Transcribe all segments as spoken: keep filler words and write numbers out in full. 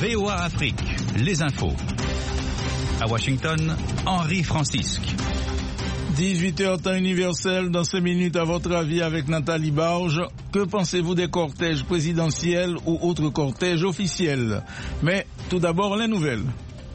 V O A Afrique, les infos. À Washington, Henri Francisque. dix-huit heures temps universel, dans cinq minutes à votre avis avec Nathalie Barge. Que pensez-vous des cortèges présidentiels ou autres cortèges officiels? Mais tout d'abord les nouvelles.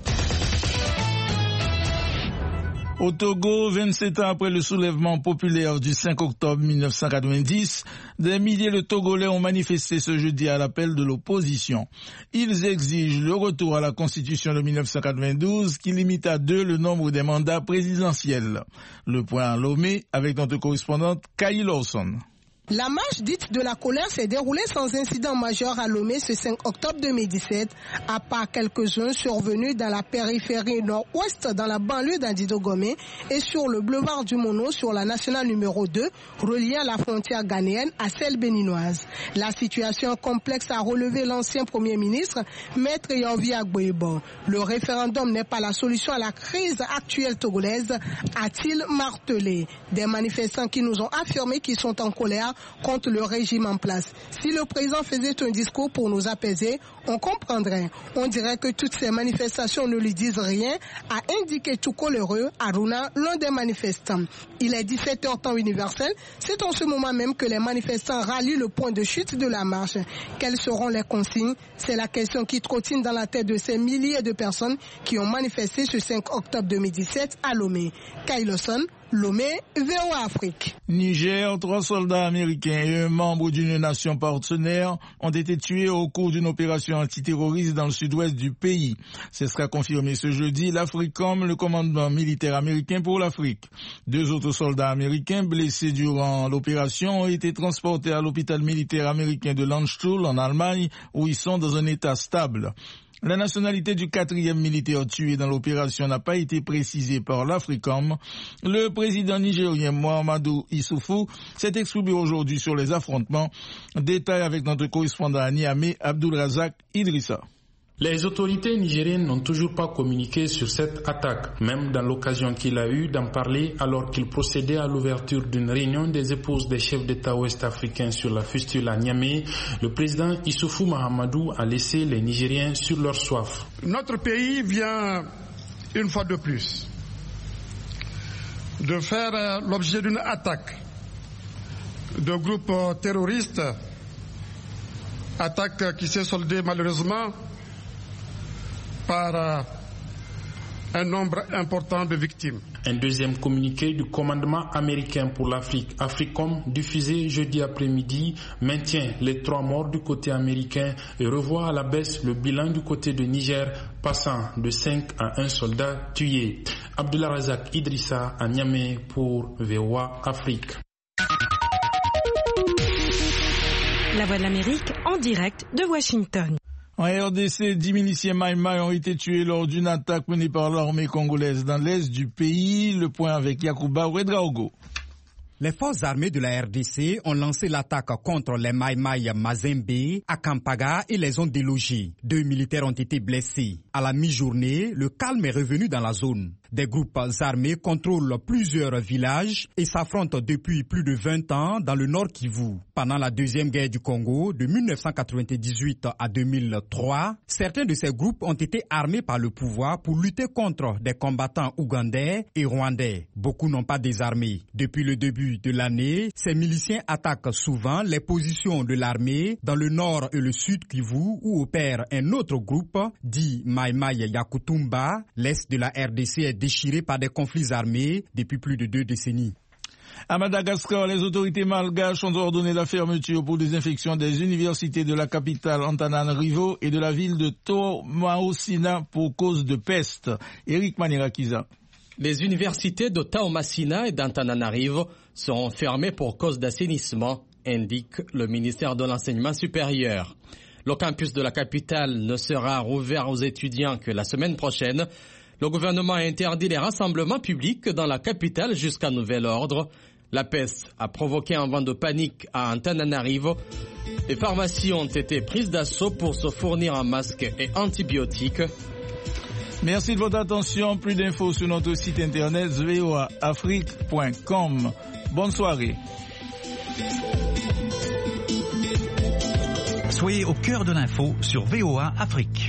Au Togo, vingt-sept ans après le soulèvement populaire du cinq octobre mille neuf cent quatre-vingt-dix, des milliers de Togolais ont manifesté ce jeudi à l'appel de l'opposition. Ils exigent le retour à la Constitution de mille neuf cent quatre-vingt-douze qui limite à deux le nombre des mandats présidentiels. Le point à Lomé avec notre correspondante Kay Lawson. La marche dite de la colère s'est déroulée sans incident majeur à Lomé ce cinq octobre deux mille dix-sept, à part quelques-uns survenus dans la périphérie nord-ouest dans la banlieue d'Andidogomé et sur le boulevard du Mono sur la nationale numéro deux, reliant la frontière ghanéenne à celle béninoise. La situation complexe a relevé l'ancien Premier ministre, Maître Yonvi Agboebo. Le référendum n'est pas la solution à la crise actuelle togolaise, a-t-il martelé. Des manifestants qui nous ont affirmé qu'ils sont en colère contre le régime en place. Si le président faisait un discours pour nous apaiser, on comprendrait. On dirait que toutes ces manifestations ne lui disent rien, a indiqué tout coléreux Aruna, l'un des manifestants. Il est dix-sept heures temps universel. C'est en ce moment même que les manifestants rallient le point de chute de la marche. Quelles seront les consignes? C'est la question qui trottine dans la tête de ces milliers de personnes qui ont manifesté ce cinq octobre deux mille dix-sept à Lomé. Kay Lawson, Lomé, V O A Afrique. Niger, trois soldats américains et un membre d'une nation partenaire ont été tués au cours d'une opération antiterroriste dans le sud-ouest du pays. Ce sera confirmé ce jeudi l'AFRICOM, le commandement militaire américain pour l'Afrique. Deux autres soldats américains blessés durant l'opération ont été transportés à l'hôpital militaire américain de Landstuhl en Allemagne où ils sont dans un état stable. La nationalité du quatrième militaire tué dans l'opération n'a pas été précisée par l'AFRICOM. Le président nigérien Mahamadou Issoufou s'est exprimé aujourd'hui sur les affrontements. Détail avec notre correspondant à Niamey, Abdulrazak Idrissa. Les autorités nigériennes n'ont toujours pas communiqué sur cette attaque, même dans l'occasion qu'il a eu d'en parler alors qu'il procédait à l'ouverture d'une réunion des épouses des chefs d'État ouest-africains sur la fistule à Niamey. Le président Issoufou Mahamadou a laissé les Nigériens sur leur soif. Notre pays vient, une fois de plus, de faire l'objet d'une attaque de groupes terroristes, attaque qui s'est soldée malheureusement par un nombre important de victimes. Un deuxième communiqué du commandement américain pour l'Afrique, AFRICOM, diffusé jeudi après-midi, maintient les trois morts du côté américain et revoit à la baisse le bilan du côté de Niger, passant de cinq à un soldat tué. Abdullah Razak Idrissa à Niamey pour V O A Afrique. La Voix de l'Amérique en direct de Washington. En R D C, dix miliciens Maïmaï ont été tués lors d'une attaque menée par l'armée congolaise dans l'est du pays. Le point avec Yacouba Ouedraogo. Les forces armées de la R D C ont lancé l'attaque contre les Maïmaï Mazembe à Kampaga et les ont délogés. Deux militaires ont été blessés. À la mi-journée, le calme est revenu dans la zone. Des groupes armés contrôlent plusieurs villages et s'affrontent depuis plus de vingt ans dans le Nord Kivu. Pendant la deuxième guerre du Congo, de mille neuf cent quatre-vingt-dix-huit à deux mille trois, certains de ces groupes ont été armés par le pouvoir pour lutter contre des combattants ougandais et rwandais. Beaucoup n'ont pas désarmé. Depuis le début de l'année, ces miliciens attaquent souvent les positions de l'armée dans le Nord et le Sud Kivu où opère un autre groupe dit Mai Mai Yakutumba. L'Est de la R D C est déchiré par des conflits armés depuis plus de deux décennies. À Madagascar, les autorités malgaches ont ordonné la fermeture pour désinfection des universités de la capitale Antananarivo et de la ville de Taomasina pour cause de peste. Eric Manirakiza. Les universités de Taomasina et d'Antananarivo seront fermées pour cause d'assainissement, indique le ministère de l'Enseignement supérieur. Le campus de la capitale ne sera rouvert aux étudiants que la semaine prochaine. Le gouvernement a interdit les rassemblements publics dans la capitale jusqu'à nouvel ordre. La peste a provoqué un vent de panique à Antananarivo. Les pharmacies ont été prises d'assaut pour se fournir en masques et antibiotiques. Merci de votre attention. Plus d'infos sur notre site internet v o a afrique point com. Bonne soirée. Soyez au cœur de l'info sur V O A Afrique.